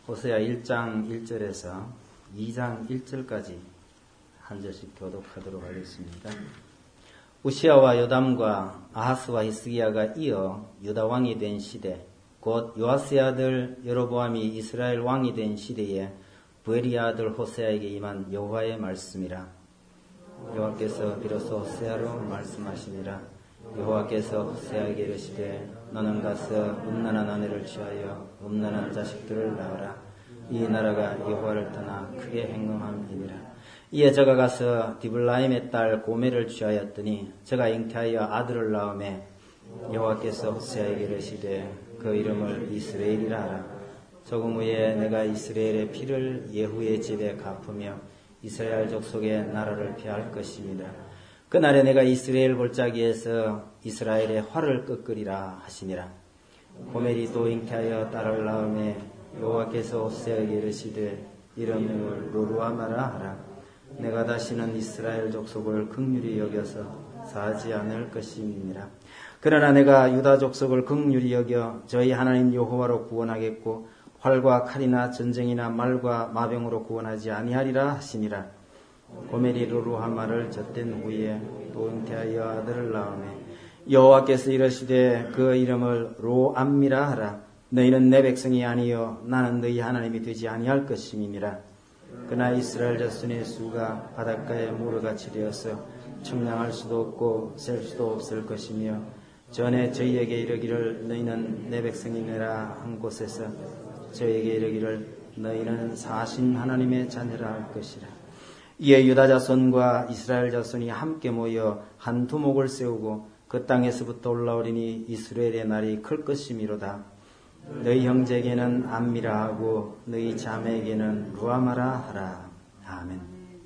호세아 1장 1절에서 2장 1절까지 한 절씩 교독하도록 하겠습니다. 우시아와 요담과 아하스와 히스기야가 이어 유다 왕이 된 시대, 곧 요아스의 아들 여로보암이 이스라엘 왕이 된 시대에 부엘리의 아들 호세아에게 임한 여호와의 말씀이라. 여호와께서 비로소 호세아로 말씀하시니라. 여호와께서 호세아에게 이르시되 너는 가서 음란한 아내를 취하여 음란한 자식들을 낳으라. 이 나라가 여호와를 떠나 크게 행음함이니라. 이에 저가 가서 디블라임의 딸 고멜을 취하였더니 저가 잉태하여 아들을 낳음에 여호와께서 호세아에게 이르시되 그 이름을 이스라엘이라 하라. 조금 후에 내가 이스라엘의 피를 예후의 집에 갚으며 이스라엘 족속의 나라를 폐할 것입니다. 그날에 내가 이스라엘 골짜기에서 이스라엘의 활을 꺾으리라 하시니라. 고멜이 또 잉태하여 딸을 낳음에 여호와께서 호세아에게 이르시되 이름을 로루아마라 하라. 내가 다시는 이스라엘 족속을 긍휼히 여겨서 사하지 않을 것임이니라. 그러나 내가 유다 족속을 긍휼히 여겨 저희 하나님 여호와로 구원하겠고 활과 칼이나 전쟁이나 말과 마병으로 구원하지 아니하리라 하시니라. 고멜이 로루하마를 젖된 후에 또 잉태하여 아들을 낳음에 여호와께서 이르시되 그 이름을 로암미라 하라. 너희는 내 백성이 아니요 나는 너희 하나님이 되지 아니할 것임이니라. 그러나 이스라엘 자손의 수가 바닷가에 무르같이 되어서 청량할 수도 없고 셀 수도 없을 것이며 전에 저희에게 이르기를 너희는 내 백성이니라 한 곳에서 저희에게 이르기를 너희는 사신 하나님의 자녀라 할 것이라. 이에 유다 자손과 이스라엘 자손이 함께 모여 한 두목을 세우고 그 땅에서부터 올라오리니 이스라엘의 날이 클 것이미로다. 너희 형제에게는 암미라 하고 너희 자매에게는 루아마라 하라. 아멘.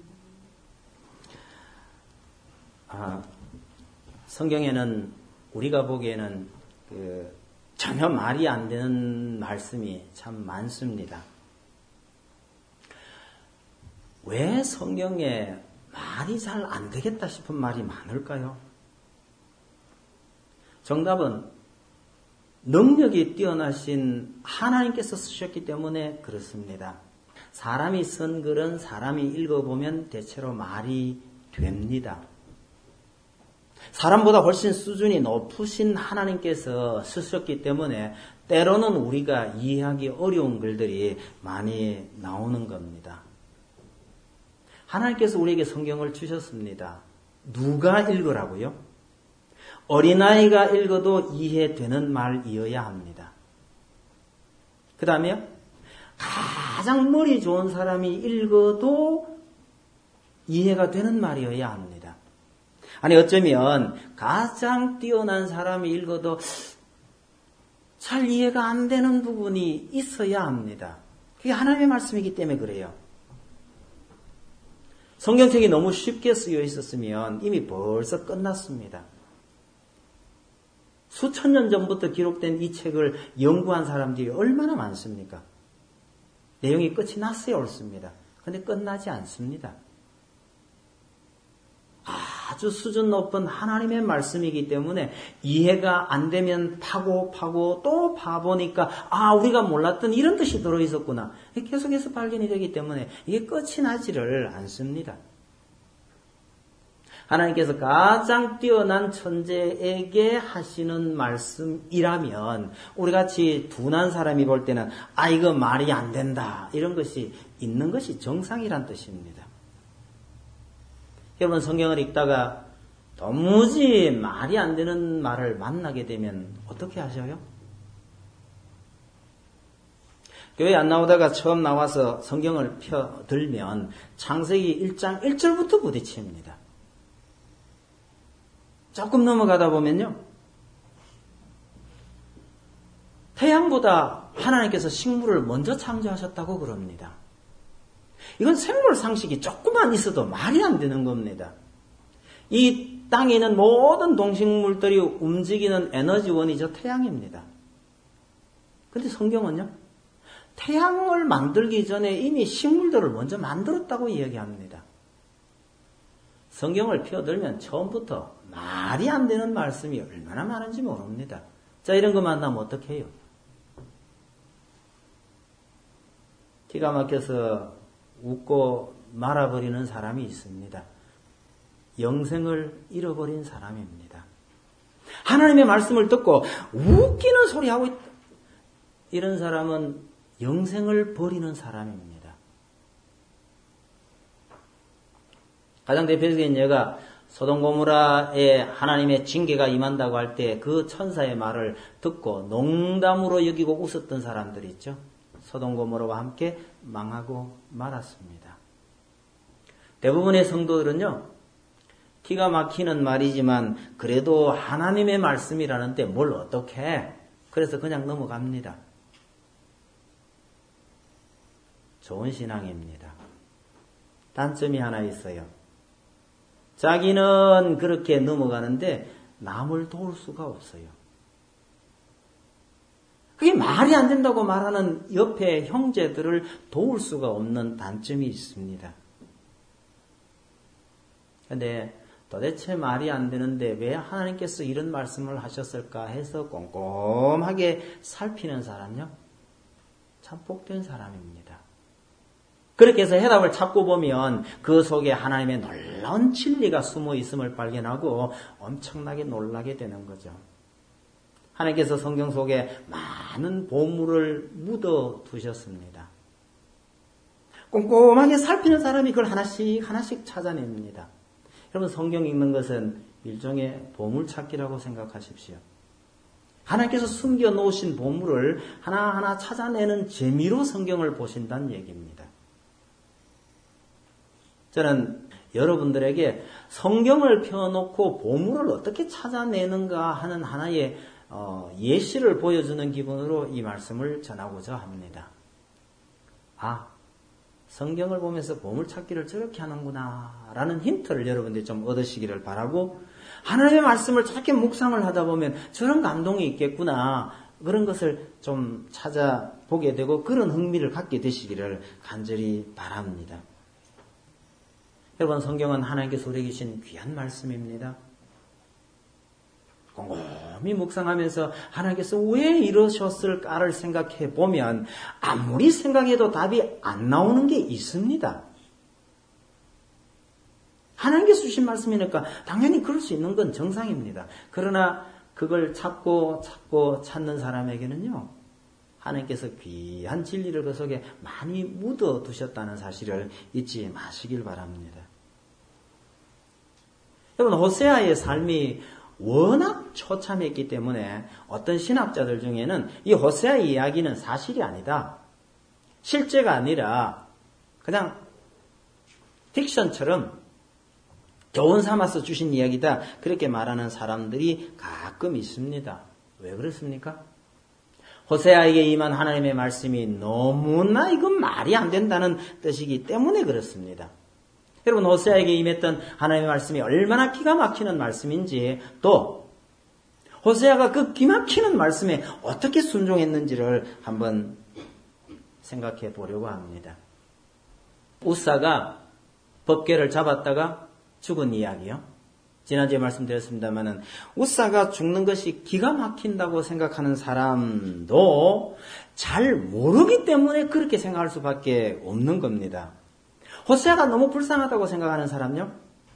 성경에는 우리가 보기에는 전혀 말이 안 되는 말씀이 참 많습니다. 왜 성경에 말이 잘 안 되겠다 싶은 말이 많을까요? 정답은 능력이 뛰어나신 하나님께서 쓰셨기 때문에 그렇습니다. 사람이 쓴 글은 사람이 읽어보면 대체로 말이 됩니다. 사람보다 훨씬 수준이 높으신 하나님께서 쓰셨기 때문에 때로는 우리가 이해하기 어려운 글들이 많이 나오는 겁니다. 하나님께서 우리에게 성경을 주셨습니다. 누가 읽으라고요? 어린아이가 읽어도 이해되는 말이어야 합니다. 그 다음에 가장 머리 좋은 사람이 읽어도 이해가 되는 말이어야 합니다. 아니 어쩌면 가장 뛰어난 사람이 읽어도 잘 이해가 안 되는 부분이 있어야 합니다. 그게 하나님의 말씀이기 때문에 그래요. 성경책이 너무 쉽게 쓰여 있었으면 이미 벌써 끝났습니다. 수천 년 전부터 기록된 이 책을 연구한 사람들이 얼마나 많습니까? 내용이 끝이 났어야 옳습니다. 그런데 끝나지 않습니다. 아주 수준 높은 하나님의 말씀이기 때문에 이해가 안 되면 파고 또 파보니까 우리가 몰랐던 이런 뜻이 들어있었구나. 계속해서 발견이 되기 때문에 이게 끝이 나지를 않습니다. 하나님께서 가장 뛰어난 천재에게 하시는 말씀이라면 우리같이 둔한 사람이 볼 때는 이거 말이 안 된다 이런 것이 있는 것이 정상이란 뜻입니다. 여러분 성경을 읽다가 도무지 말이 안 되는 말을 만나게 되면 어떻게 하셔요? 교회 안 나오다가 처음 나와서 성경을 펴들면 창세기 1장 1절부터 부딪힙니다. 조금 넘어가다 보면요. 태양보다 하나님께서 식물을 먼저 창조하셨다고 그럽니다. 이건 생물 상식이 조금만 있어도 말이 안 되는 겁니다. 이 땅에 있는 모든 동식물들이 움직이는 에너지원이죠. 태양입니다. 그런데 성경은요. 태양을 만들기 전에 이미 식물들을 먼저 만들었다고 이야기합니다. 성경을 펴들면 처음부터 말이 안 되는 말씀이 얼마나 많은지 모릅니다. 자, 이런 거 만나면 어떻게 해요? 기가 막혀서 웃고 말아버리는 사람이 있습니다. 영생을 잃어버린 사람입니다. 하나님의 말씀을 듣고 웃기는 소리 하고 있다. 이런 사람은 영생을 버리는 사람입니다. 가장 대표적인 예가 소돔고모라에 하나님의 징계가 임한다고 할 때 그 천사의 말을 듣고 농담으로 여기고 웃었던 사람들이 있죠. 소돔고모라와 함께 망하고 말았습니다. 대부분의 성도들은요, 기가 막히는 말이지만 그래도 하나님의 말씀이라는데 뭘 어떻게 해? 그래서 그냥 넘어갑니다. 좋은 신앙입니다. 단점이 하나 있어요. 자기는 그렇게 넘어가는데 남을 도울 수가 없어요. 그게 말이 안 된다고 말하는 옆에 형제들을 도울 수가 없는 단점이 있습니다. 그런데 도대체 말이 안 되는데 왜 하나님께서 이런 말씀을 하셨을까 해서 꼼꼼하게 살피는 사람요? 참 복된 사람입니다. 그렇게 해서 해답을 찾고 보면 그 속에 하나님의 놀라운 진리가 숨어 있음을 발견하고 엄청나게 놀라게 되는 거죠. 하나님께서 성경 속에 많은 보물을 묻어 두셨습니다. 꼼꼼하게 살피는 사람이 그걸 하나씩 찾아냅니다. 여러분, 성경 읽는 것은 일종의 보물찾기라고 생각하십시오. 하나님께서 숨겨 놓으신 보물을 하나하나 찾아내는 재미로 성경을 보신다는 얘기입니다. 저는 여러분들에게 성경을 펴놓고 보물을 어떻게 찾아내는가 하는 하나의 예시를 보여주는 기분으로 이 말씀을 전하고자 합니다. 성경을 보면서 보물찾기를 저렇게 하는구나 라는 힌트를 여러분들이 좀 얻으시기를 바라고, 하나님의 말씀을 저렇게 묵상을 하다 보면 저런 감동이 있겠구나, 그런 것을 좀 찾아보게 되고 그런 흥미를 갖게 되시기를 간절히 바랍니다. 여러분, 성경은 하나님께서 우리에게 주신 귀한 말씀입니다. 곰곰이 묵상하면서 하나님께서 왜 이러셨을까를 생각해 보면 아무리 생각해도 답이 안 나오는 게 있습니다. 하나님께서 주신 말씀이니까 당연히 그럴 수 있는 건 정상입니다. 그러나 그걸 찾고 찾는 사람에게는요, 하나님께서 귀한 진리를 그 속에 많이 묻어 두셨다는 사실을 잊지 마시길 바랍니다. 여러분, 호세아의 삶이 워낙 처참했기 때문에 어떤 신학자들 중에는 이 호세아의 이야기는 사실이 아니다, 실제가 아니라 그냥 픽션처럼 교훈 삼아서 주신 이야기다, 그렇게 말하는 사람들이 가끔 있습니다. 왜 그렇습니까? 호세아에게 임한 하나님의 말씀이 너무나 이건 말이 안 된다는 뜻이기 때문에 그렇습니다. 여러분, 호세아에게 임했던 하나님의 말씀이 얼마나 기가 막히는 말씀인지, 또 호세아가 그 기막히는 말씀에 어떻게 순종했는지를 한번 생각해 보려고 합니다. 우사가 법궤를 잡았다가 죽은 이야기요. 지난주에 말씀드렸습니다마는 우사가 죽는 것이 기가 막힌다고 생각하는 사람도 잘 모르기 때문에 그렇게 생각할 수밖에 없는 겁니다. 호세아가 너무 불쌍하다고 생각하는 사람요,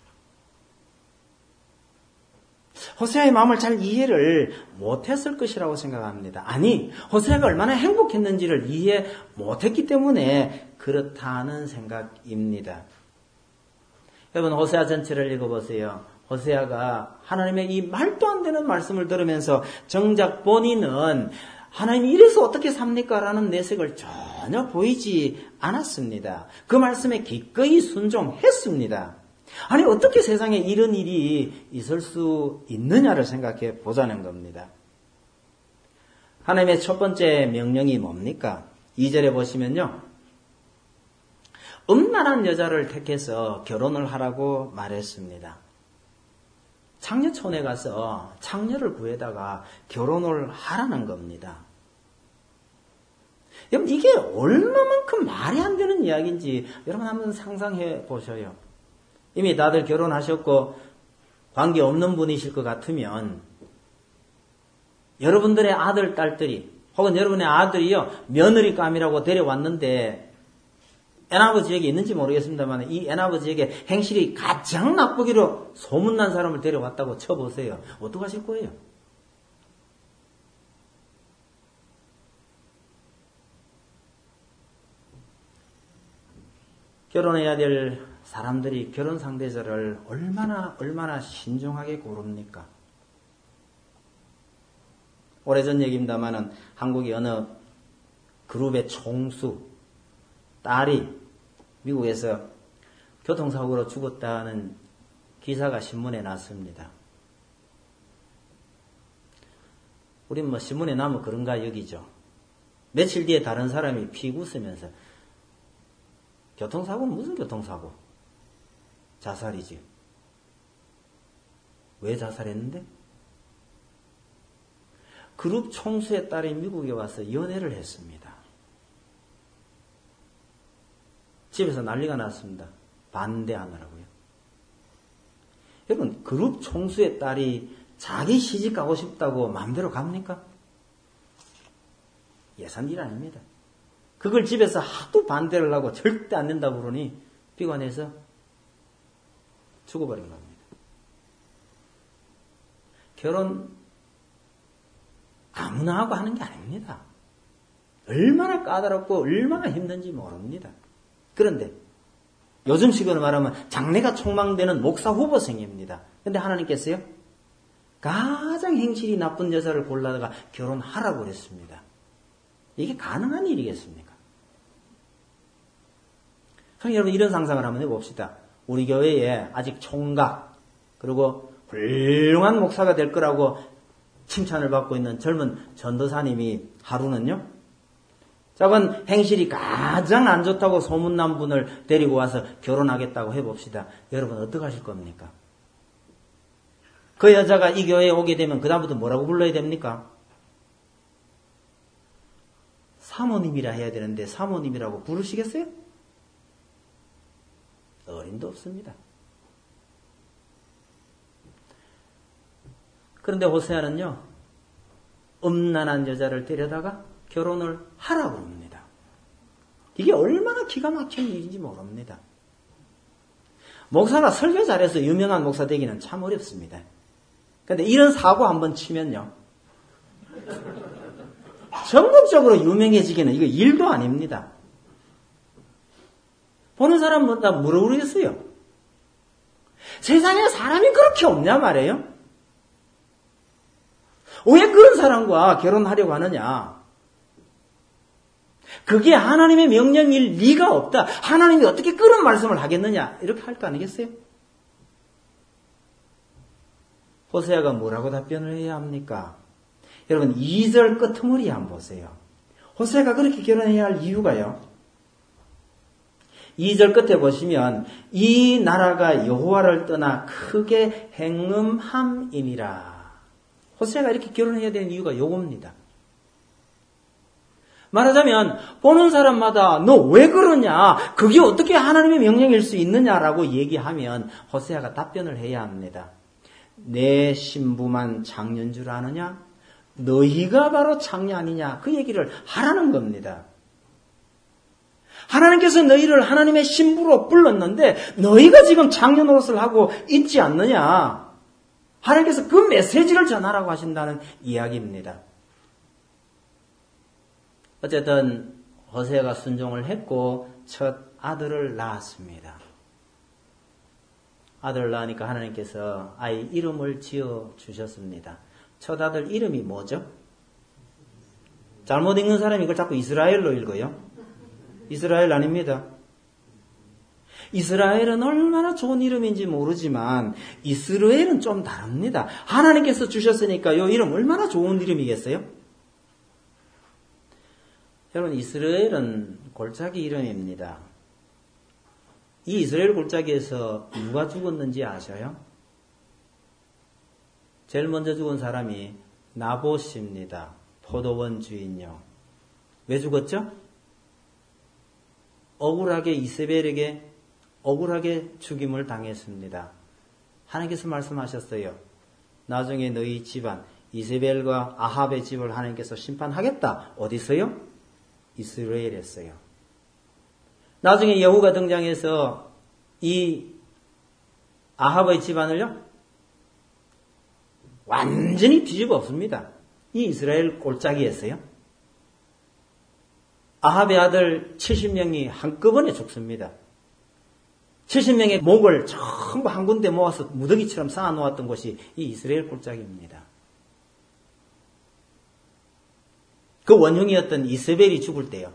호세아의 마음을 잘 이해를 못했을 것이라고 생각합니다. 아니, 호세아가 얼마나 행복했는지를 이해 못했기 때문에 그렇다는 생각입니다. 여러분, 호세아 전체를 읽어보세요. 호세아가 하나님의 이 말도 안 되는 말씀을 들으면서 정작 본인은 하나님이 이래서 어떻게 삽니까? 라는 내색을 전혀 보이지 않았습니다. 그 말씀에 기꺼이 순종했습니다. 아니, 어떻게 세상에 이런 일이 있을 수 있느냐를 생각해 보자는 겁니다. 하나님의 첫 번째 명령이 뭡니까? 2절에 보시면요, 음란한 여자를 택해서 결혼을 하라고 말했습니다. 창녀촌에 가서 창녀를 구해다가 결혼을 하라는 겁니다. 여러분, 이게 얼마만큼 말이 안 되는 이야기인지 여러분 한번 상상해 보셔요. 이미 다들 결혼하셨고 관계없는 분이실 것 같으면 여러분들의 아들, 딸들이, 혹은 여러분의 아들이요, 며느리감이라고 데려왔는데 애나버지에게 있는지 모르겠습니다만 이 애나버지에게 행실이 가장 나쁘기로 소문난 사람을 데려왔다고 쳐보세요. 어떡하실 거예요? 결혼해야 될 사람들이 결혼 상대자를 얼마나 신중하게 고릅니까? 오래전 얘기입니다만은 한국의 어느 그룹의 총수, 딸이 미국에서 교통사고로 죽었다는 기사가 신문에 났습니다. 우린 뭐 신문에 나면 그런가 여기죠. 며칠 뒤에 다른 사람이 픽 웃으면서 교통사고는 무슨 교통사고? 자살이지. 왜 자살했는데? 그룹 총수의 딸이 미국에 와서 연애를 했습니다. 집에서 난리가 났습니다. 반대하느라고요. 여러분, 그룹 총수의 딸이 자기 시집 가고 싶다고 마음대로 갑니까? 예산일 아닙니다. 그걸 집에서 하도 반대를 하고 절대 안 된다고 그러니 비관해서 죽어버린 겁니다. 결혼 아무나 하고 하는 게 아닙니다. 얼마나 까다롭고 얼마나 힘든지 모릅니다. 그런데 요즘식으로 말하면 장래가 촉망되는 목사 후보생입니다. 그런데 하나님께서요, 가장 행실이 나쁜 여자를 골라다가 결혼하라고 그랬습니다. 이게 가능한 일이겠습니까? 그럼 여러분 이런 상상을 한번 해봅시다. 우리 교회에 아직 총각 그리고 훌륭한 목사가 될 거라고 칭찬을 받고 있는 젊은 전도사님이 하루는요, 저건 행실이 가장 안 좋다고 소문난 분을 데리고 와서 결혼하겠다고 해봅시다. 여러분 어떡하실 겁니까? 그 여자가 이 교회에 오게 되면 그 다음부터 뭐라고 불러야 됩니까? 사모님이라 해야 되는데 사모님이라고 부르시겠어요? 어림도 없습니다. 그런데 호세아는요, 음란한 여자를 데려다가 결혼을 하라고 합니다. 이게 얼마나 기가 막힌 일인지 모릅니다. 목사가 설교 잘해서 유명한 목사 되기는 참 어렵습니다. 그런데 이런 사고 한번 치면요, 전국적으로 유명해지기는 이거 일도 아닙니다. 보는 사람마다 물어보겠어요. 세상에 사람이 그렇게 없냐 말이에요? 왜 그런 사람과 결혼하려고 하느냐? 그게 하나님의 명령일 리가 없다. 하나님이 어떻게 그런 말씀을 하겠느냐? 이렇게 할 거 아니겠어요? 호세아가 뭐라고 답변을 해야 합니까? 여러분 2절 끝머리 한번 보세요. 호세아가 그렇게 결혼해야 할 이유가요, 2절 끝에 보시면 이 나라가 여호와를 떠나 크게 행음함이니라. 호세아가 이렇게 결혼해야 되는 이유가 요겁니다. 말하자면 보는 사람마다 너 왜 그러냐, 그게 어떻게 하나님의 명령일 수 있느냐라고 얘기하면 호세아가 답변을 해야 합니다. 내 신부만 장녀인 줄 아느냐? 너희가 바로 장녀 아니냐? 그 얘기를 하라는 겁니다. 하나님께서 너희를 하나님의 신부로 불렀는데 너희가 지금 장녀 노릇을 하고 있지 않느냐? 하나님께서 그 메시지를 전하라고 하신다는 이야기입니다. 어쨌든 호세아가 순종을 했고 첫 아들을 낳았습니다. 아들을 낳으니까 하나님께서 아이 이름을 지어 주셨습니다. 첫 아들 이름이 뭐죠? 잘못 읽는 사람이 이걸 자꾸 이스라엘로 읽어요. 이스라엘 아닙니다. 이스라엘은 얼마나 좋은 이름인지 모르지만 이스라엘은 좀 다릅니다. 하나님께서 주셨으니까 이 이름 얼마나 좋은 이름이겠어요? 여러분, 이스라엘은 골짜기 이름입니다. 이 이스라엘 골짜기에서 누가 죽었는지 아셔요? 제일 먼저 죽은 사람이 나봇입니다. 포도원 주인요. 왜 죽었죠? 억울하게 이세벨에게 억울하게 죽임을 당했습니다. 하나님께서 말씀하셨어요. 나중에 너희 집안 이세벨과 아합의 집을 하나님께서 심판하겠다. 어디서요? 이스라엘에서요. 나중에 여호가 등장해서 이 아합의 집안을요, 완전히 뒤집어 엎습니다. 이 이스라엘 꼴짜기에서요. 아합의 아들 70명이 한꺼번에 죽습니다. 70명의 목을 전부 한 군데 모아서 무더기처럼 쌓아놓았던 곳이 이 이스라엘 꼴짜기입니다. 그 원흉이었던 이세벨이 죽을 때요.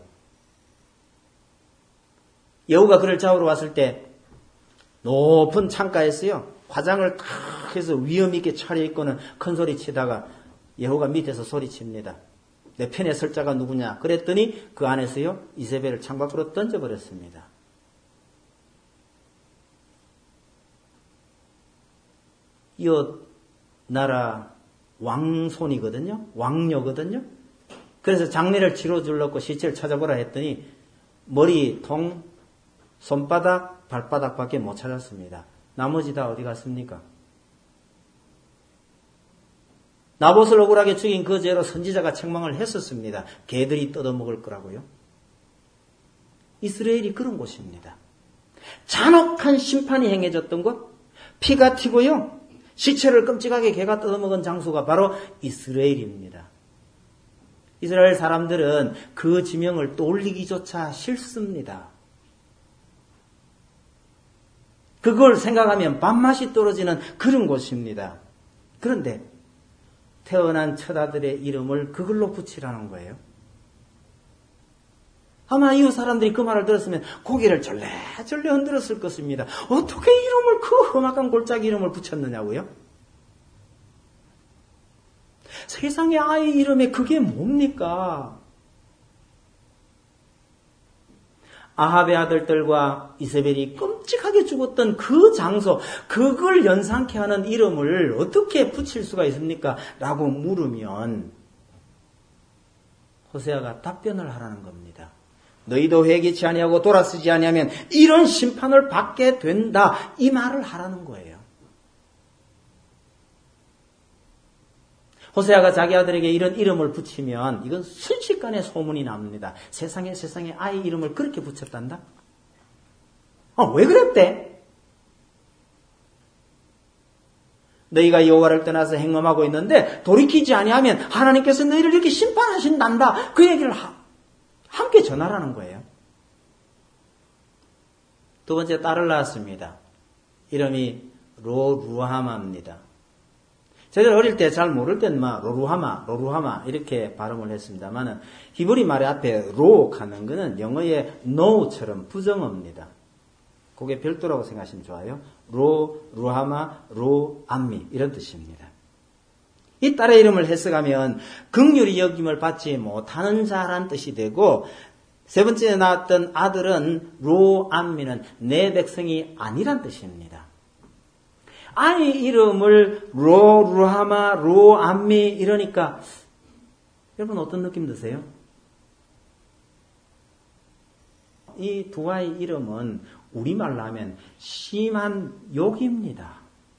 여호가 그를 잡으러 왔을 때 높은 창가에서요, 화장을 탁 해서 위험 있게 차려입고는 큰 소리 치다가 여호가 밑에서 소리칩니다. 내 편에 설 자가 누구냐? 그랬더니 그 안에서요, 이세벨을 창밖으로 던져버렸습니다. 이 나라 왕손이거든요. 왕녀거든요. 그래서 장례를 치러주려고 시체를 찾아보라 했더니 머리통, 손바닥, 발바닥밖에 못 찾았습니다. 나머지 다 어디 갔습니까? 나봇을 억울하게 죽인 그 죄로 선지자가 책망을 했었습니다. 개들이 뜯어먹을 거라고요. 이스라엘이 그런 곳입니다. 잔혹한 심판이 행해졌던 곳, 피가 튀고요, 시체를 끔찍하게 개가 뜯어먹은 장소가 바로 이스라엘입니다. 이스라엘 사람들은 그 지명을 떠올리기조차 싫습니다. 그걸 생각하면 밥맛이 떨어지는 그런 곳입니다. 그런데 태어난 처자들의 이름을 그걸로 붙이라는 거예요. 아마 이웃 사람들이 그 말을 들었으면 고개를 절레절레 흔들었을 것입니다. 어떻게 이름을, 그 험악한 골짜기 이름을 붙였느냐고요? 세상에 아이 이름에 그게 뭡니까? 아합의 아들들과 이세벨이 끔찍하게 죽었던 그 장소, 그걸 연상케 하는 이름을 어떻게 붙일 수가 있습니까? 라고 물으면 호세아가 답변을 하라는 겁니다. 너희도 회개치 아니하고 돌아서지 아니하면 이런 심판을 받게 된다, 이 말을 하라는 거예요. 호세아가 자기 아들에게 이런 이름을 붙이면 이건 순식간에 소문이 납니다. 세상에 아이 이름을 그렇게 붙였단다? 왜 그랬대? 너희가 여호와를 떠나서 행음하고 있는데 돌이키지 아니하면 하나님께서 너희를 이렇게 심판하신단다. 그 얘기를 함께 전하라는 거예요. 두 번째, 딸을 낳았습니다. 이름이 로루하마입니다. 저희들 어릴 때 잘 모를 땐 로루하마 이렇게 발음을 했습니다만 히브리 말의 앞에 로 하는 것은 영어의 no처럼 부정어입니다. 그게 별도라고 생각하시면 좋아요. 루하마, 암미 이런 뜻입니다. 이 딸의 이름을 해석하면 긍휼히 여김을 받지 못하는 자란 뜻이 되고, 세 번째 낳았던 아들은 로암미는 내 백성이 아니란 뜻입니다. 아이 이름을 루하마, 로암미 이러니까 여러분 어떤 느낌 드세요? 이 두 아이 이름은 우리말로 하면 심한 욕입니다.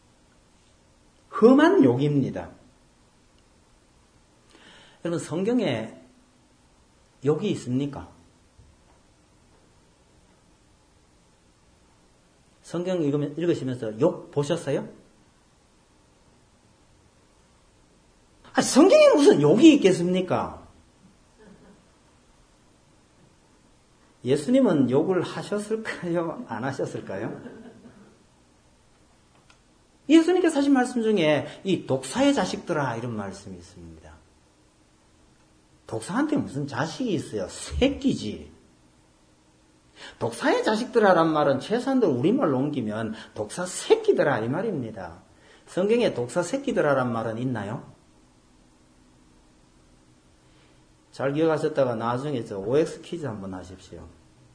험한 욕입니다. 여러분 성경에 욕이 있습니까? 성경 읽으시면서 욕 보셨어요? 성경에 무슨 욕이 있겠습니까? 예수님은 욕을 하셨을까요? 안 하셨을까요? 예수님께서 하신 말씀 중에 이 독사의 자식들아 이런 말씀이 있습니다. 독사한테 무슨 자식이 있어요? 새끼지. 독사의 자식들아란 말은 최소한도 우리말로 옮기면 독사 새끼들아 이 말입니다. 성경에 독사 새끼들아란 말은 있나요? 잘 기억하셨다가 나중에 저 OX 퀴즈 한번 하십시오.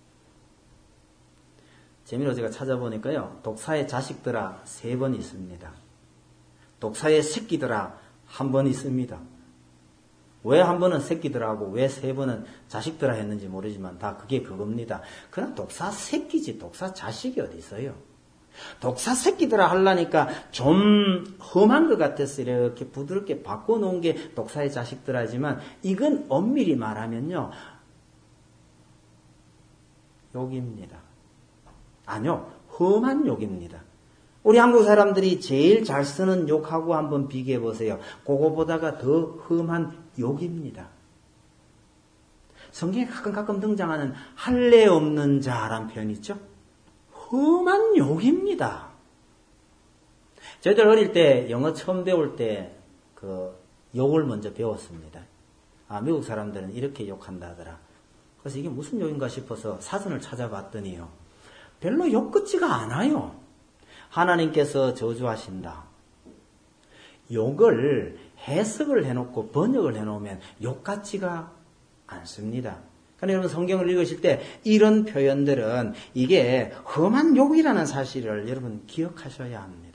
재미로 제가 찾아보니까요. 독사의 자식들아 3번 있습니다. 독사의 새끼들아 1번 있습니다. 왜 1번은 새끼들하고 왜 3번은 자식들아 했는지 모르지만 다 그게 그겁니다. 그럼 독사 새끼지 독사 자식이 어디 있어요? 독사 새끼들아 하려니까 좀 험한 것 같아서 이렇게 부드럽게 바꿔놓은 게 독사의 자식들하지만 이건 엄밀히 말하면요. 욕입니다. 아니요, 험한 욕입니다. 우리 한국 사람들이 제일 잘 쓰는 욕하고 한번 비교해 보세요. 그거보다가 더 험한 욕입니다. 성경에 가끔 등장하는 할례 없는 자란 표현 있죠? 험한 욕입니다. 저희들 어릴 때 영어 처음 배울 때 그 욕을 먼저 배웠습니다. 미국 사람들은 이렇게 욕한다 하더라. 그래서 이게 무슨 욕인가 싶어서 사전을 찾아봤더니요. 별로 욕 같지가 않아요. 하나님께서 저주하신다. 욕을 해석을 해놓고 번역을 해놓으면 욕 같지가 않습니다. 그러니까 여러분 성경을 읽으실 때 이런 표현들은 이게 험한 욕이라는 사실을 여러분 기억하셔야 합니다.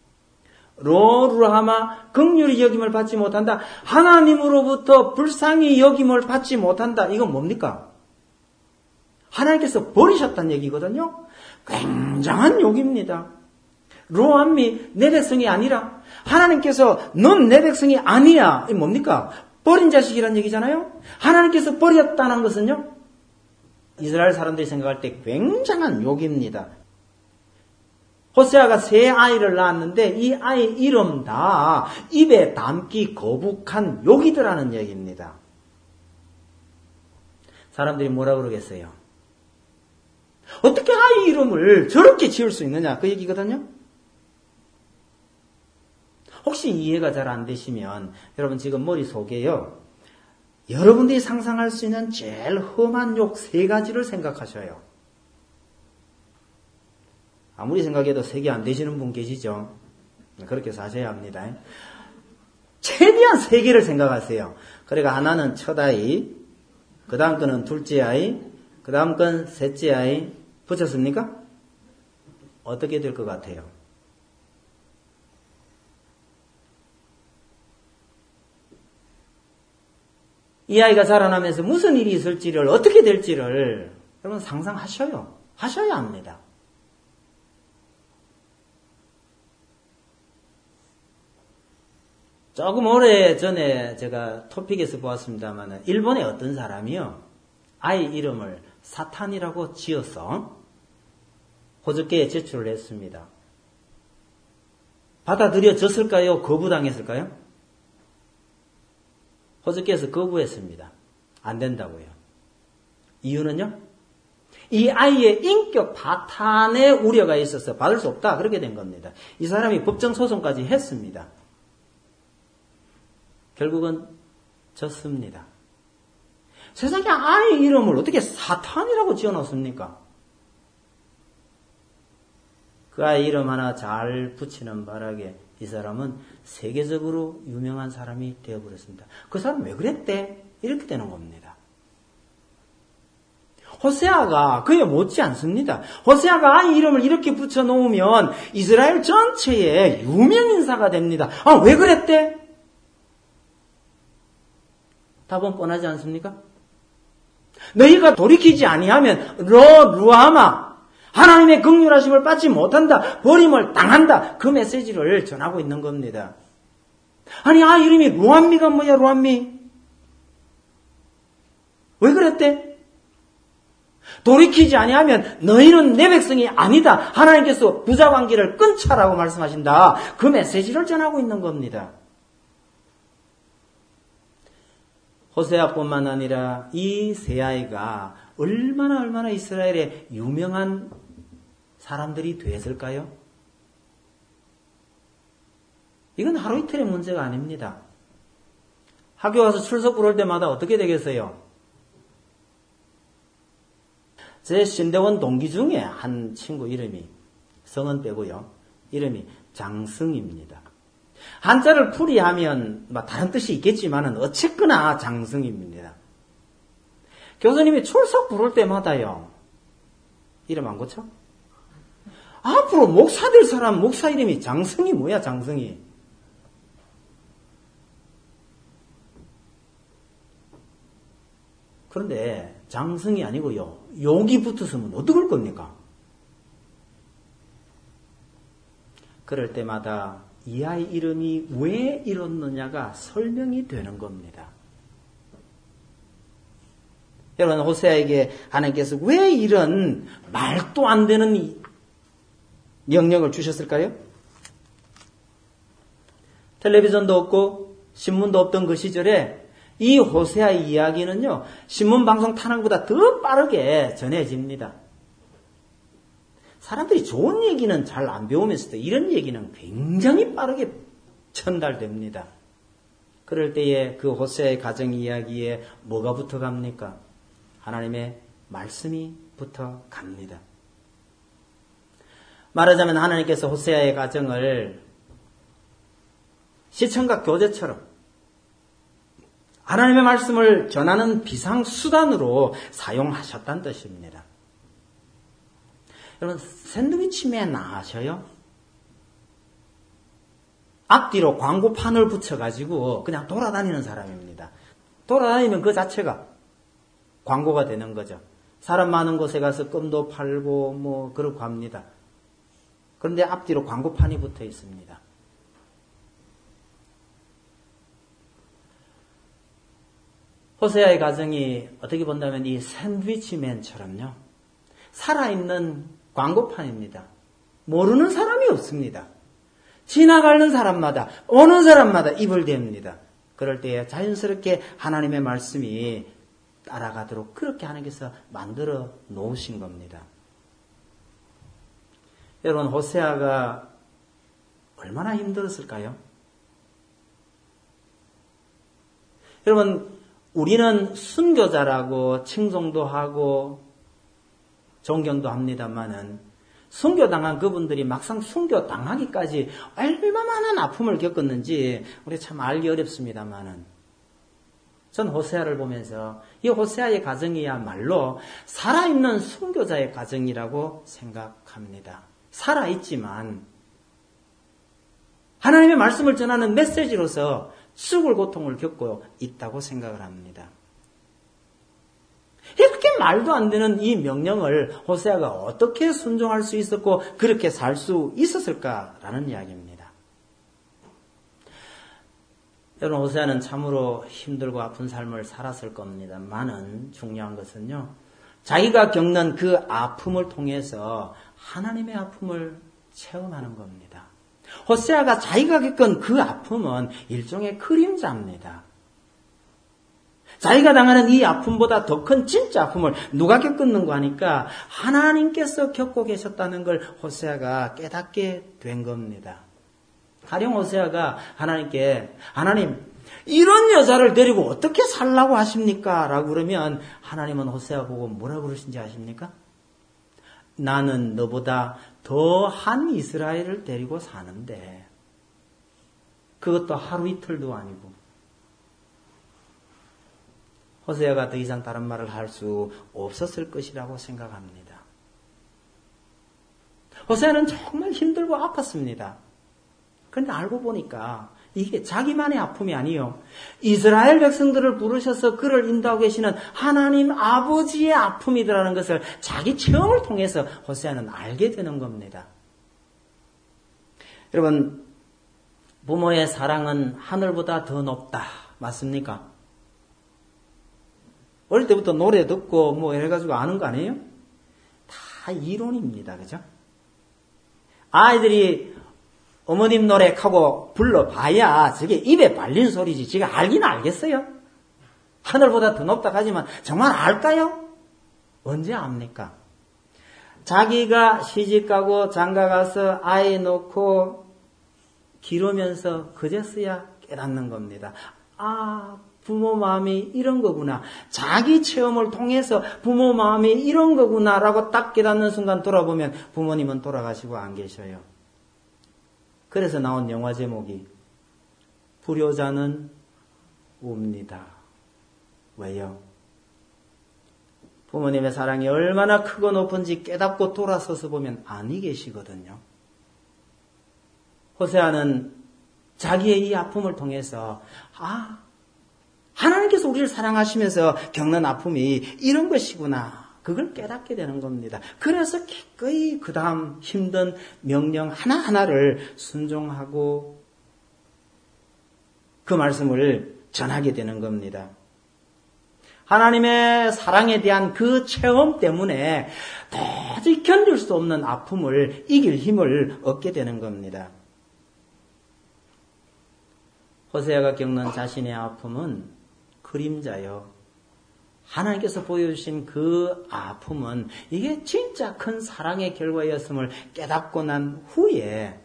로루하마 긍휼히 여김을 받지 못한다. 하나님으로부터 불쌍히 여김을 받지 못한다. 이건 뭡니까? 하나님께서 버리셨다는 얘기거든요. 굉장한 욕입니다. 로암미 내 백성이 아니라 하나님께서 넌 내 백성이 아니야. 이 뭡니까? 버린 자식이란 얘기잖아요. 하나님께서 버렸다는 것은요. 이스라엘 사람들이 생각할 때 굉장한 욕입니다. 호세아가 세 아이를 낳았는데 이 아이 이름 다 입에 담기 거북한 욕이더라는 얘기입니다. 사람들이 뭐라 그러겠어요? 어떻게 아이 이름을 저렇게 지을 수 있느냐 그 얘기거든요. 혹시 이해가 잘 안 되시면 여러분 지금 머릿속에요. 여러분들이 상상할 수 있는 제일 험한 욕 3가지를 생각하셔요. 아무리 생각해도 3개 안 되시는 분 계시죠? 그렇게 사셔야 합니다. 최대한 3개를 생각하세요. 그러니까 하나는 첫 아이, 그 다음 거는 둘째 아이, 그 다음 건 셋째 아이. 붙였습니까? 어떻게 될 것 같아요? 이 아이가 자라나면서 무슨 일이 있을지를 어떻게 될지를 여러분 상상하셔요. 하셔야 합니다. 조금 오래전에 제가 토픽에서 보았습니다만 일본의 어떤 사람이요. 아이 이름을 사탄이라고 지어서 호적계에 제출을 했습니다. 받아들여졌을까요? 거부당했을까요? 호적계에서 거부했습니다. 안 된다고요. 이유는요? 이 아이의 인격 파탄의 우려가 있어서 받을 수 없다. 그렇게 된 겁니다. 이 사람이 법정소송까지 했습니다. 결국은 졌습니다. 세상에 아이 이름을 어떻게 사탄이라고 지어놓습니까? 그 아이 이름 하나 잘 붙이는 바람에 이 사람은 세계적으로 유명한 사람이 되어버렸습니다. 그 사람 왜 그랬대? 이렇게 되는 겁니다. 호세아가 그에 못지 않습니다. 호세아가 아이 이름을 이렇게 붙여놓으면 이스라엘 전체의 유명인사가 됩니다. 왜 그랬대? 답은 뻔하지 않습니까? 너희가 돌이키지 아니하면 루하마 하나님의 긍휼하심을 받지 못한다. 버림을 당한다. 그 메시지를 전하고 있는 겁니다. 아니 아이 이름이 루암미가 뭐야 루암미? 왜 그랬대? 돌이키지 아니하면 너희는 내 백성이 아니다. 하나님께서 부자관계를 끊자라고 말씀하신다. 그 메시지를 전하고 있는 겁니다. 호세아뿐만 아니라 이 세 아이가 얼마나 이스라엘의 유명한 사람들이 됐을까요? 이건 하루 이틀의 문제가 아닙니다. 학교 가서 출석 부를 때마다 어떻게 되겠어요? 제 신대원 동기 중에 한 친구 이름이 성은 빼고요. 이름이 장승입니다. 한자를 풀이하면 다른 뜻이 있겠지만 어쨌거나 장승입니다. 교수님이 출석 부를 때마다요. 이름 안 고쳐? 앞으로 목사 될 사람 목사 이름이 장승이 뭐야 장승이? 그런데 장승이 아니고요. 욕이 붙었으면 어떡할 겁니까? 그럴 때마다 이 아이 이름이 왜 이렇느냐가 설명이 되는 겁니다. 여러분, 호세아에게 하나님께서 왜 이런 말도 안 되는 명령을 주셨을까요? 텔레비전도 없고 신문도 없던 그 시절에 이 호세아의 이야기는요, 신문 방송 타는 것보다 더 빠르게 전해집니다. 사람들이 좋은 얘기는 잘 안 배우면서도 이런 얘기는 굉장히 빠르게 전달됩니다. 그럴 때에 그 호세아의 가정 이야기에 뭐가 붙어갑니까? 하나님의 말씀이 붙어갑니다. 말하자면 하나님께서 호세아의 가정을 시청각 교재처럼 하나님의 말씀을 전하는 비상수단으로 사용하셨다는 뜻입니다. 여러분, 샌드위치맨 아셔요? 앞뒤로 광고판을 붙여가지고 그냥 돌아다니는 사람입니다. 돌아다니면 그 자체가 광고가 되는 거죠. 사람 많은 곳에 가서 껌도 팔고 뭐 그러고 합니다. 그런데 앞뒤로 광고판이 붙어 있습니다. 호세아의 가정이 어떻게 본다면 이 샌드위치맨처럼요, 살아있는 광고판입니다. 모르는 사람이 없습니다. 지나가는 사람마다, 오는 사람마다 입을 댑니다. 그럴 때에 자연스럽게 하나님의 말씀이 따라가도록 그렇게 하나님께서 만들어 놓으신 겁니다. 여러분, 호세아가 얼마나 힘들었을까요? 여러분, 우리는 순교자라고 칭송도 하고 존경도 합니다만은 순교당한 그분들이 막상 순교당하기까지 얼마나 많은 아픔을 겪었는지 우리 참 알기 어렵습니다만은 전 호세아를 보면서 이 호세아의 가정이야말로 살아있는 순교자의 가정이라고 생각합니다. 살아있지만 하나님의 말씀을 전하는 메시지로서 죽을 고통을 겪고 있다고 생각을 합니다. 이렇게 말도 안 되는 이 명령을 호세아가 어떻게 순종할 수 있었고 그렇게 살 수 있었을까라는 이야기입니다. 여러분, 호세아는 참으로 힘들고 아픈 삶을 살았을 겁니다만은 중요한 것은요, 자기가 겪는 그 아픔을 통해서 하나님의 아픔을 체험하는 겁니다. 호세아가 자기가 겪은 그 아픔은 일종의 그림자입니다. 자기가 당하는 이 아픔보다 더 큰 진짜 아픔을 누가 겪었는가 하니까 하나님께서 겪고 계셨다는 걸 호세아가 깨닫게 된 겁니다. 가령 호세아가 하나님께, 하나님, 이런 여자를 데리고 어떻게 살라고 하십니까? 라고 그러면 하나님은 호세아 보고 뭐라고 그러신지 아십니까? 나는 너보다 더한 이스라엘을 데리고 사는데 그것도 하루 이틀도 아니고. 호세아가 더 이상 다른 말을 할 수 없었을 것이라고 생각합니다. 호세아는 정말 힘들고 아팠습니다. 그런데 알고 보니까 이게 자기만의 아픔이 아니요, 이스라엘 백성들을 부르셔서 그를 인도하고 계시는 하나님 아버지의 아픔이더라는 것을 자기 체험을 통해서 호세아는 알게 되는 겁니다. 여러분, 부모의 사랑은 하늘보다 더 높다. 맞습니까? 어릴 때부터 노래 듣고 뭐 해가지고 아는 거 아니에요? 다 이론입니다. 그죠? 아이들이 어머님 노래 하고 불러봐야 저게 입에 발린 소리지. 지가 알긴 알겠어요? 하늘보다 더 높다 하지만 정말 알까요? 언제 압니까? 자기가 시집가고 장가가서 아이 놓고 기르면서 그제서야 깨닫는 겁니다. 아, 부모 마음이 이런 거구나. 자기 체험을 통해서 부모 마음이 이런 거구나 라고 딱 깨닫는 순간 돌아보면 부모님은 돌아가시고 안 계셔요. 그래서 나온 영화 제목이 불효자는 웁니다. 왜요? 부모님의 사랑이 얼마나 크고 높은지 깨닫고 돌아서서 보면 아니 계시거든요. 호세아는 자기의 이 아픔을 통해서 하나님께서 우리를 사랑하시면서 겪는 아픔이 이런 것이구나. 그걸 깨닫게 되는 겁니다. 그래서 기꺼이 그 다음 힘든 명령 하나하나를 순종하고 그 말씀을 전하게 되는 겁니다. 하나님의 사랑에 대한 그 체험 때문에 도저히 견딜 수 없는 아픔을 이길 힘을 얻게 되는 겁니다. 호세아가 겪는 자신의 아픔은 그림자요. 하나님께서 보여주신 그 아픔은 이게 진짜 큰 사랑의 결과였음을 깨닫고 난 후에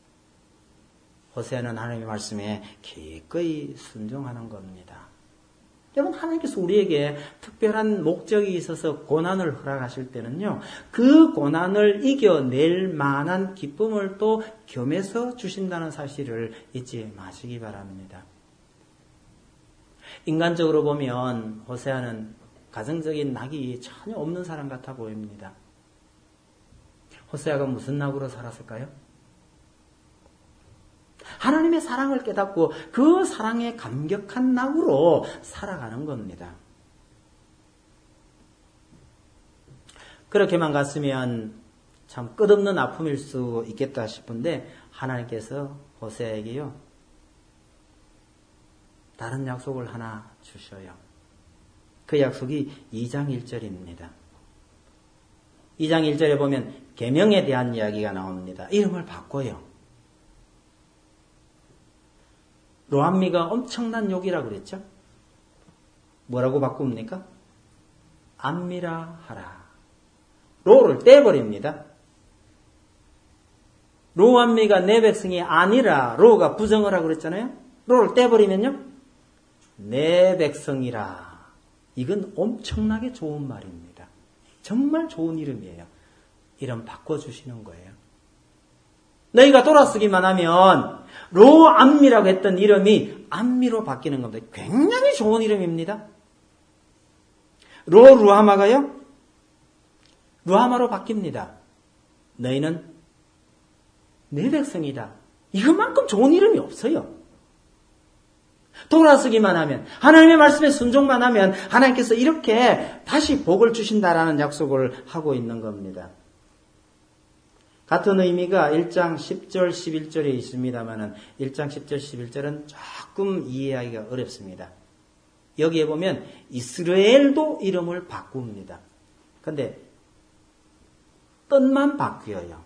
호세아는 하나님의 말씀에 기꺼이 순종하는 겁니다. 여러분, 하나님께서 우리에게 특별한 목적이 있어서 고난을 허락하실 때는요, 그 고난을 이겨낼 만한 기쁨을 또 겸해서 주신다는 사실을 잊지 마시기 바랍니다. 인간적으로 보면 호세아는 가정적인 낙이 전혀 없는 사람 같아 보입니다. 호세아가 무슨 낙으로 살았을까요? 하나님의 사랑을 깨닫고 그 사랑에 감격한 낙으로 살아가는 겁니다. 그렇게만 갔으면 참 끝없는 아픔일 수 있겠다 싶은데 하나님께서 호세아에게요, 다른 약속을 하나 주셔요. 그 약속이 2장 1절입니다. 2장 1절에 보면 계명에 대한 이야기가 나옵니다. 이름을 바꿔요. 로암미가 엄청난 욕이라 그랬죠? 뭐라고 바꿉니까? 암미라 하라. 로를 떼버립니다. 로암미가 내 백성이 아니라 로가 부정을 하고 그랬잖아요? 로를 떼버리면요? 내 백성이라. 이건 엄청나게 좋은 말입니다. 정말 좋은 이름이에요. 이름 바꿔주시는 거예요. 너희가 돌아서기만 하면 로암미라고 했던 이름이 암미로 바뀌는 겁니다. 굉장히 좋은 이름입니다. 루하마가요, 루하마로 바뀝니다. 너희는 내 백성이다. 이것만큼 좋은 이름이 없어요. 돌아서기만 하면, 하나님의 말씀에 순종만 하면 하나님께서 이렇게 다시 복을 주신다라는 약속을 하고 있는 겁니다. 같은 의미가 1장 10절 11절에 있습니다만 1장 10절 11절은 조금 이해하기가 어렵습니다. 여기에 보면 이스라엘도 이름을 바꿉니다. 그런데 뜻만 바뀌어요.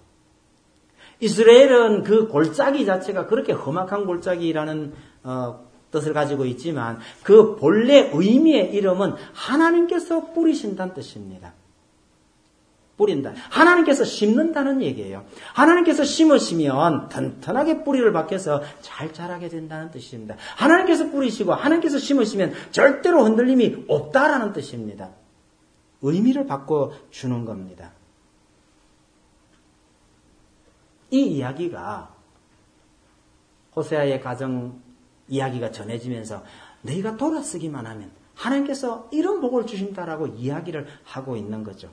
이스라엘은 그 골짜기 자체가 그렇게 험악한 골짜기라는 뜻을 가지고 있지만 그 본래 의미의 이름은 하나님께서 뿌리신다는 뜻입니다. 뿌린다. 하나님께서 심는다는 얘기예요. 하나님께서 심으시면 튼튼하게 뿌리를 박혀서 잘 자라게 된다는 뜻입니다. 하나님께서 뿌리시고 하나님께서 심으시면 절대로 흔들림이 없다라는 뜻입니다. 의미를 바꿔주는 겁니다. 이 이야기가 호세아의 가정 이야기가 전해지면서 너희가 돌아서기만 하면 하나님께서 이런 복을 주신다라고 이야기를 하고 있는 거죠.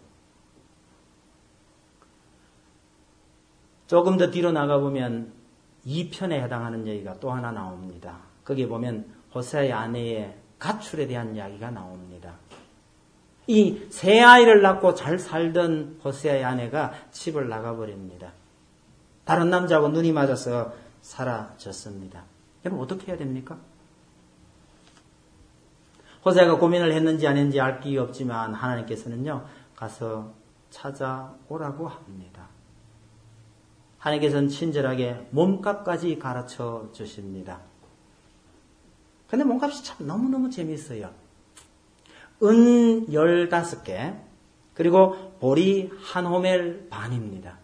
조금 더 뒤로 나가보면 2편에 해당하는 얘기가 또 하나 나옵니다. 거기에 보면 호세아의 아내의 가출에 대한 이야기가 나옵니다. 이 새 아이를 낳고 잘 살던 호세아의 아내가 집을 나가버립니다. 다른 남자하고 눈이 맞아서 사라졌습니다. 여러분 어떻게 해야 됩니까? 호세아가 고민을 했는지 안 했는지 알 길이 없지만 하나님께서는요, 가서 찾아오라고 합니다. 하나님께서는 친절하게 몸값까지 가르쳐 주십니다. 근데 몸값이 참 너무너무 재미있어요. 은 15개, 그리고 보리 한 호멜 반입니다.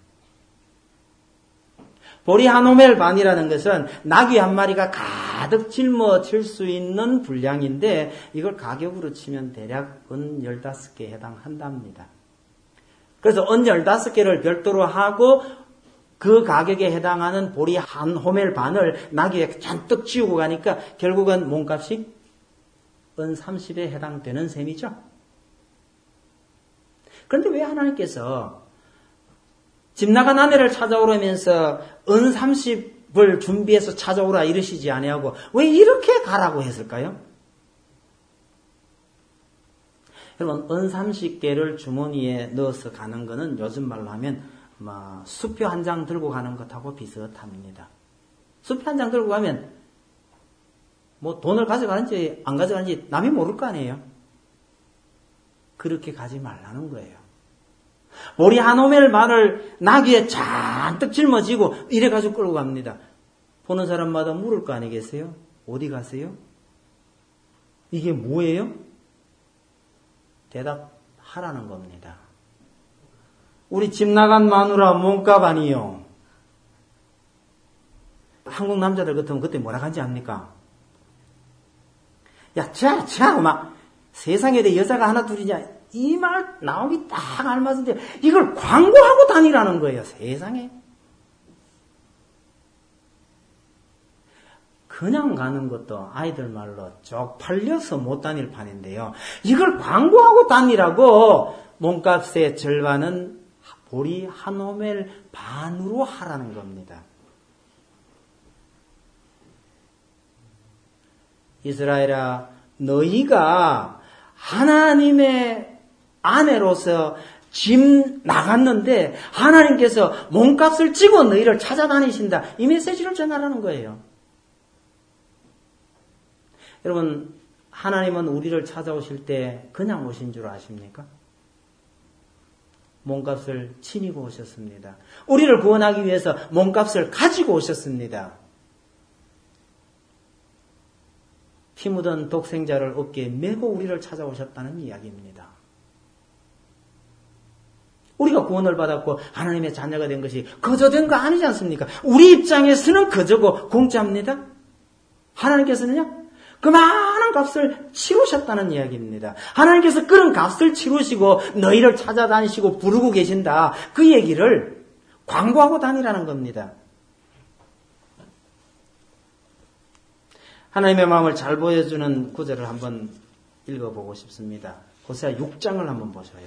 보리 한 호멜 반이라는 것은 나귀 한 마리가 가득 짊어질 수 있는 분량인데 이걸 가격으로 치면 대략 은 15개에 해당한답니다. 그래서 은 15개를 별도로 하고 그 가격에 해당하는 보리 한 호멜 반을 나귀에 잔뜩 지우고 가니까 결국은 몸값이 은 30에 해당되는 셈이죠. 그런데 왜 하나님께서 집 나간 아내를 찾아오라면서 은 30을 준비해서 찾아오라 이러시지 아니하고 왜 이렇게 가라고 했을까요? 여러분, 은 30개를 주머니에 넣어서 가는 거는 요즘 말로 하면 수표 한 장 들고 가는 것하고 비슷합니다. 수표 한 장 들고 가면 돈을 가져가는지 안 가져가는지 남이 모를 거 아니에요. 그렇게 가지 말라는 거예요. 보리 한 오멜 마늘 나귀에 잔뜩 짊어지고 이래가지고 끌고 갑니다. 보는 사람마다 물을 거 아니겠어요? 어디 가세요? 이게 뭐예요? 대답하라는 겁니다. 우리 집 나간 마누라 몸값 아니요. 한국 남자들 같으면 그때 뭐라 하지 않습니까? 야, 막 세상에 내 여자가 하나 둘이냐? 이 말 나오기 딱 알맞은데 이걸 광고하고 다니라는 거예요. 세상에. 그냥 가는 것도 아이들 말로 쪽팔려서 못 다닐 판인데요. 이걸 광고하고 다니라고 몸값의 절반은 보리 한 오멜 반으로 하라는 겁니다. 이스라엘아, 너희가 하나님의 아내로서 집 나갔는데 하나님께서 몸값을 찌고 너희를 찾아다니신다. 이 메시지를 전하라는 거예요. 여러분, 하나님은 우리를 찾아오실 때 그냥 오신 줄 아십니까? 몸값을 치니고 오셨습니다. 우리를 구원하기 위해서 몸값을 가지고 오셨습니다. 피 묻은 독생자를 어깨에 메고 우리를 찾아오셨다는 이야기입니다. 우리가 구원을 받았고 하나님의 자녀가 된 것이 거저된 거 아니지 않습니까? 우리 입장에서는 거저고 공짜입니다. 하나님께서는요, 그 많은 값을 치르셨다는 이야기입니다. 하나님께서 그런 값을 치르시고 너희를 찾아다니시고 부르고 계신다. 그 얘기를 광고하고 다니라는 겁니다. 하나님의 마음을 잘 보여주는 구절을 한번 읽어보고 싶습니다. 호세아 6장을 한번 보셔요.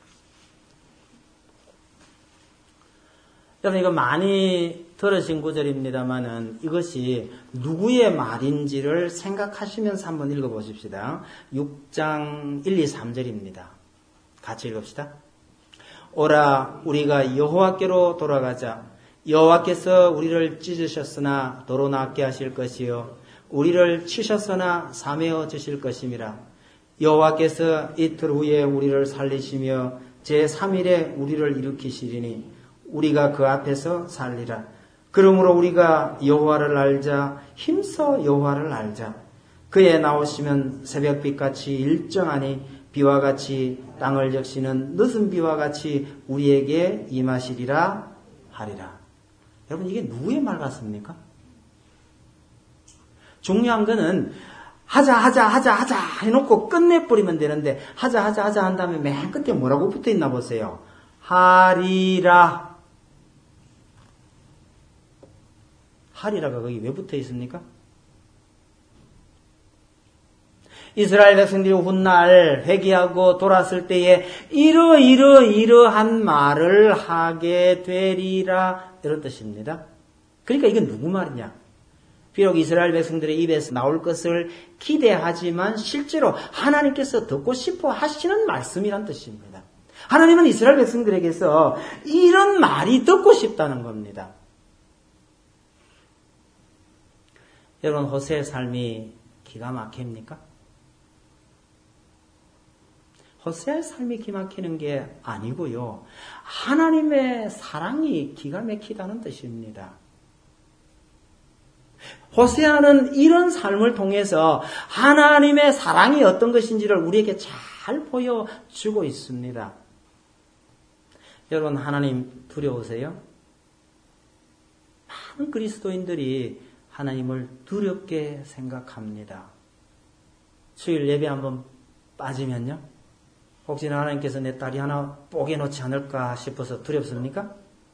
여러분, 이거 많이 들으신 구절입니다만은 이것이 누구의 말인지를 생각하시면서 한번 읽어보십시다. 6장 1, 2, 3절입니다. 같이 읽읍시다. 오라, 우리가 여호와께로 돌아가자. 여호와께서 우리를 찢으셨으나 도로 낫게 하실 것이요 우리를 치셨으나 사매어 주실 것임이라. 여호와께서 이틀 후에 우리를 살리시며 제3일에 우리를 일으키시리니 우리가 그 앞에서 살리라. 그러므로 우리가 여호와를 알자. 힘써 여호와를 알자. 그에 나오시면 새벽빛같이 일정하니 비와 같이 땅을 적시는 늦은 비와 같이 우리에게 임하시리라 하리라. 여러분, 이게 누구의 말 같습니까? 중요한 거는 하자 해놓고 끝내버리면 되는데 하자 한 다음에 맨 끝에 뭐라고 붙어있나 보세요. 하리라. 하리라가 거기 왜 붙어있습니까? 이스라엘 백성들이 훗날 회개하고 돌았을 때에 이러한 말을 하게 되리라, 이런 뜻입니다. 그러니까 이건 누구 말이냐? 비록 이스라엘 백성들의 입에서 나올 것을 기대하지만 실제로 하나님께서 듣고 싶어 하시는 말씀이란 뜻입니다. 하나님은 이스라엘 백성들에게서 이런 말이 듣고 싶다는 겁니다. 여러분, 호세의 삶이 기가 막힙니까? 호세의 삶이 기막히는 게 아니고요. 하나님의 사랑이 기가 막히다는 뜻입니다. 호세아는 이런 삶을 통해서 하나님의 사랑이 어떤 것인지를 우리에게 잘 보여주고 있습니다. 여러분, 하나님 두려우세요? 많은 그리스도인들이 하나님을 두렵게 생각합니다. 수요일 예배 한번 빠지면요, 혹시나 하나님께서 내 딸이 하나 뽀개 놓지 않을까 싶어서 두렵습니까?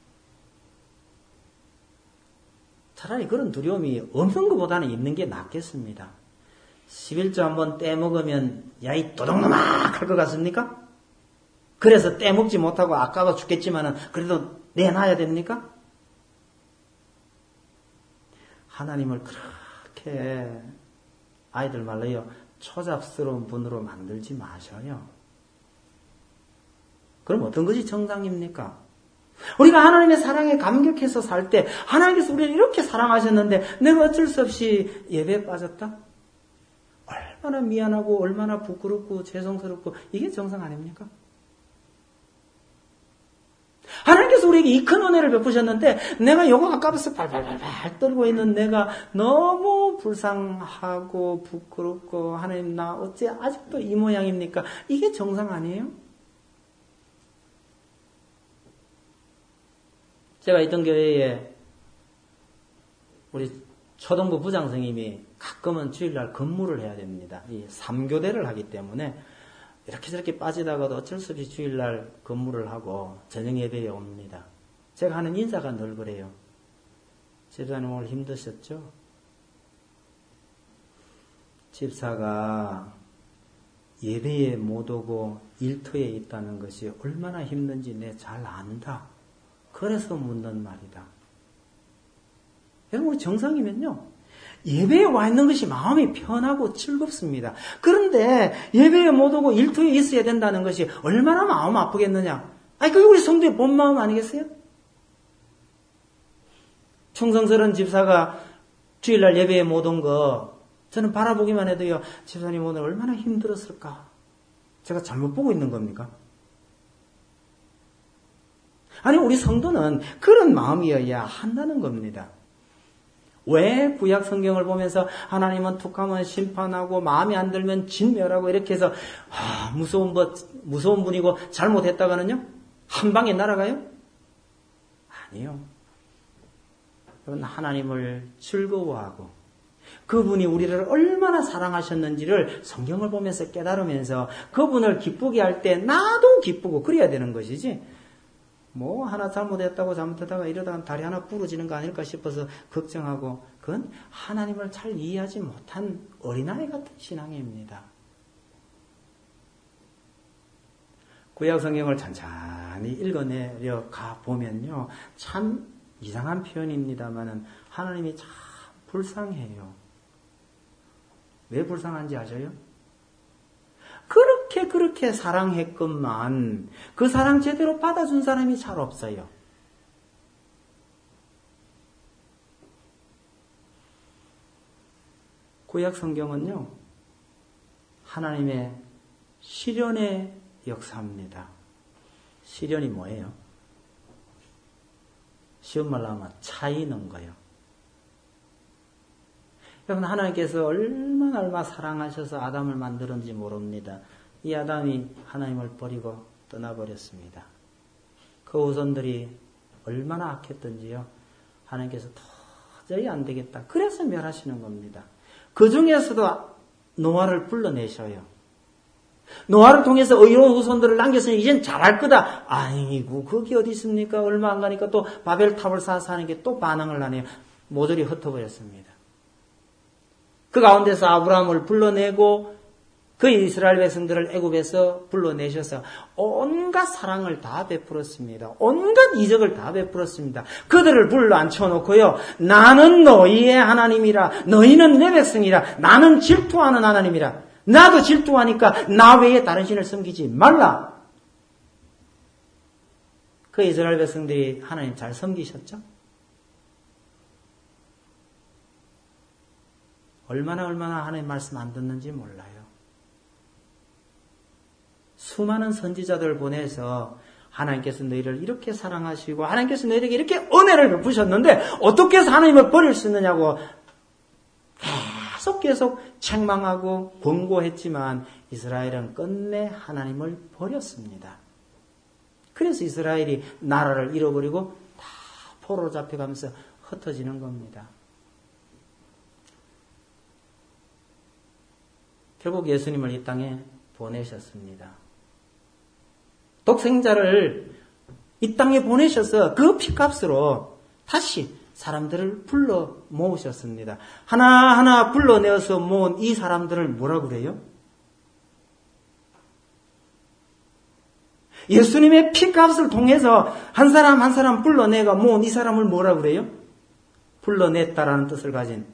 차라리 그런 두려움이 없는 것보다는 있는 게 낫겠습니다. 11조 한번 떼먹으면 야, 이 도둑놈아 할 것 같습니까? 그래서 떼먹지 못하고 아까워 죽겠지만은 그래도 내놔야 됩니까? 하나님을 그렇게 아이들 말로요, 초잡스러운 분으로 만들지 마셔요. 그럼 어떤 것이 정상입니까? 우리가 하나님의 사랑에 감격해서 살 때 하나님께서 우리를 이렇게 사랑하셨는데 내가 어쩔 수 없이 예배에 빠졌다? 얼마나 미안하고 얼마나 부끄럽고 죄송스럽고 이게 정상 아닙니까? 하나님께서 우리에게 이 큰 은혜를 베푸셨는데 내가 요거 아까부터 발발발발 떨고 있는 내가 너무 불쌍하고 부끄럽고 하나님 나 어째 아직도 이 모양입니까? 이게 정상 아니에요? 제가 있던 교회에 우리 초등부 부장선생님이 가끔은 주일날 근무를 해야 됩니다. 이 3교대를 하기 때문에 이렇게 저렇게 빠지다가도 어쩔 수 없이 주일날 근무를 하고 저녁 예배에 옵니다. 제가 하는 인사가 늘 그래요. 집사님 오늘 힘드셨죠? 집사가 예배에 못 오고 일터에 있다는 것이 얼마나 힘든지 내 잘 안다. 그래서 묻는 말이다. 여러분 정상이면요. 예배에 와 있는 것이 마음이 편하고 즐겁습니다. 그런데 예배에 못 오고 일터에 있어야 된다는 것이 얼마나 마음 아프겠느냐. 아니 그게 우리 성도의 본 마음 아니겠어요? 충성스러운 집사가 주일날 예배에 못 온 거 저는 바라보기만 해도요. 집사님 오늘 얼마나 힘들었을까. 제가 잘못 보고 있는 겁니까? 아니 우리 성도는 그런 마음이어야 한다는 겁니다. 왜 구약 성경을 보면서 하나님은 툭하면 심판하고 마음에 안 들면 진멸하고 이렇게 해서 무서운 분이고 잘못했다가는요 한 방에 날아가요? 아니요. 여러분 하나님을 즐거워하고 그분이 우리를 얼마나 사랑하셨는지를 성경을 보면서 깨달으면서 그분을 기쁘게 할 때 나도 기쁘고 그래야 되는 것이지. 뭐 하나 잘못했다가 이러다가 다리 하나 부러지는 거 아닐까 싶어서 걱정하고 그건 하나님을 잘 이해하지 못한 어린아이 같은 신앙입니다. 구약 성경을 찬찬히 읽어내려 가 보면요. 참 이상한 표현입니다만은 하나님이 참 불쌍해요. 왜 불쌍한지 아셔요? 그렇게 사랑했건만 그 사랑 제대로 받아준 사람이 잘 없어요. 구약 성경은요. 하나님의 시련의 역사입니다. 시련이 뭐예요? 쉬운 말로 하면 차이는 거예요. 여러분 하나님께서 얼마나 사랑하셔서 아담을 만들었는지 모릅니다. 이 아담이 하나님을 버리고 떠나버렸습니다. 그 후손들이 얼마나 악했던지요. 하나님께서 도저히 안 되겠다. 그래서 멸하시는 겁니다. 그 중에서도 노아를 불러내셔요. 노아를 통해서 의로운 후손들을 남겼으니 이젠 잘할 거다. 아이고 그게 어디 있습니까? 얼마 안 가니까 또 바벨탑을 쌓아서 하는 게 또 반응을 하네요. 모조리 흩어버렸습니다. 그 가운데서 아브라함을 불러내고 그 이스라엘 백성들을 애굽에서 불러내셔서 온갖 사랑을 다 베풀었습니다. 온갖 이적을 다 베풀었습니다. 그들을 불러 앉혀놓고요. 나는 너희의 하나님이라. 너희는 내 백성이라. 나는 질투하는 하나님이라. 나도 질투하니까 나 외에 다른 신을 섬기지 말라. 그 이스라엘 백성들이 하나님 잘 섬기셨죠? 얼마나 하나님 말씀 안 듣는지 몰라요. 수많은 선지자들을 보내서 하나님께서 너희를 이렇게 사랑하시고 하나님께서 너희에게 이렇게 은혜를 베푸셨는데 어떻게 해서 하나님을 버릴 수 있느냐고 계속 책망하고 권고했지만 이스라엘은 끝내 하나님을 버렸습니다. 그래서 이스라엘이 나라를 잃어버리고 다 포로로 잡혀가면서 흩어지는 겁니다. 결국 예수님을 이 땅에 보내셨습니다. 독생자를 이 땅에 보내셔서 그 피값으로 다시 사람들을 불러 모으셨습니다. 하나하나 불러내어서 모은 이 사람들을 뭐라고 그래요? 예수님의 피값을 통해서 한 사람 한 사람 불러내가 모은 이 사람을 뭐라고 그래요? 불러냈다라는 뜻을 가진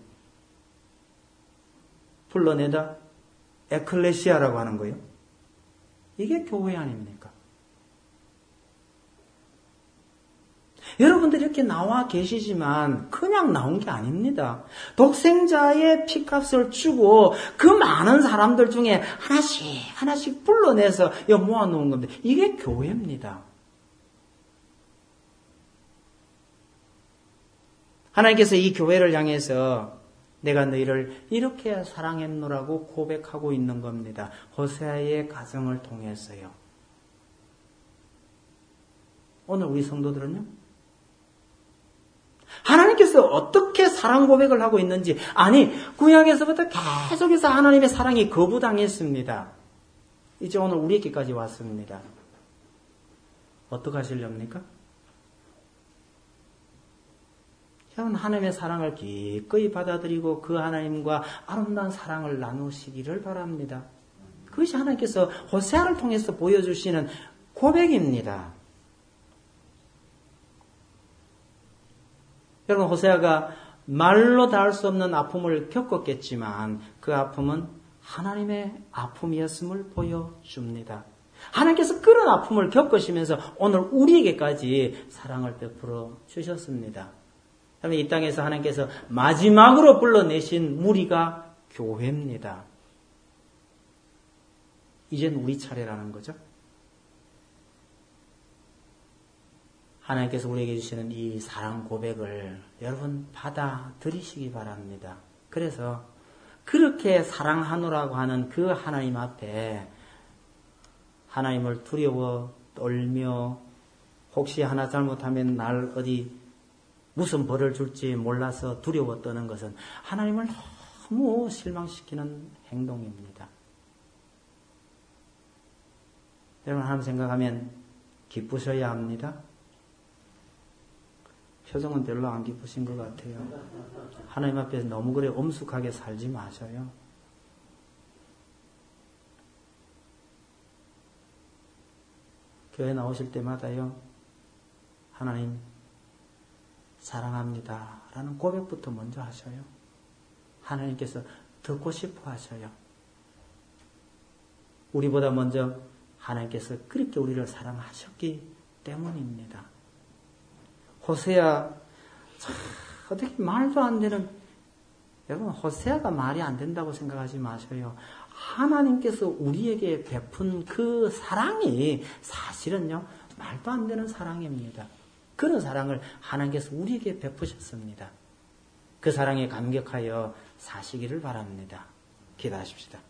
불러내다 에클레시아라고 하는 거예요. 이게 교회 아닙니까? 여러분들이 이렇게 나와 계시지만 그냥 나온 게 아닙니다. 독생자의 피값을 주고 그 많은 사람들 중에 하나씩 불러내서 모아놓은 겁니다. 이게 교회입니다. 하나님께서 이 교회를 향해서 내가 너희를 이렇게 사랑했노라고 고백하고 있는 겁니다. 호세아의 가정을 통해서요. 오늘 우리 성도들은요, 하나님께서 어떻게 사랑 고백을 하고 있는지, 아니 구약에서부터 계속해서 하나님의 사랑이 거부당했습니다. 이제 오늘 우리에게까지 왔습니다. 어떻게 하시렵니까? 여러분, 하나님의 사랑을 기꺼이 받아들이고 그 하나님과 아름다운 사랑을 나누시기를 바랍니다. 그것이 하나님께서 호세아를 통해서 보여주시는 고백입니다. 여러분, 호세아가 말로 닿을 수 없는 아픔을 겪었겠지만 그 아픔은 하나님의 아픔이었음을 보여줍니다. 하나님께서 그런 아픔을 겪으시면서 오늘 우리에게까지 사랑을 베풀어 주셨습니다. 이 땅에서 하나님께서 마지막으로 불러내신 무리가 교회입니다. 이젠 우리 차례라는 거죠. 하나님께서 우리에게 주시는 이 사랑 고백을 여러분 받아들이시기 바랍니다. 그래서 그렇게 사랑하노라고 하는 그 하나님 앞에 하나님을 두려워 떨며 혹시 하나 잘못하면 날 어디 무슨 벌을 줄지 몰라서 두려워 떠는 것은 하나님을 너무 실망시키는 행동입니다. 여러분, 하나님 생각하면 기쁘셔야 합니다. 표정은 별로 안 기쁘신 것 같아요. 하나님 앞에서 너무 그래 엄숙하게 살지 마셔요. 교회 나오실 때마다요, 하나님 사랑합니다 라는 고백부터 먼저 하셔요. 하나님께서 듣고 싶어 하셔요. 우리보다 먼저 하나님께서 그렇게 우리를 사랑하셨기 때문입니다. 호세아, 어떻게 말도 안 되는, 여러분, 호세아가 말이 안 된다고 생각하지 마셔요. 하나님께서 우리에게 베푼 그 사랑이 사실은요, 말도 안 되는 사랑입니다. 그런 사랑을 하나님께서 우리에게 베푸셨습니다. 그 사랑에 감격하여 사시기를 바랍니다. 기도하십시다.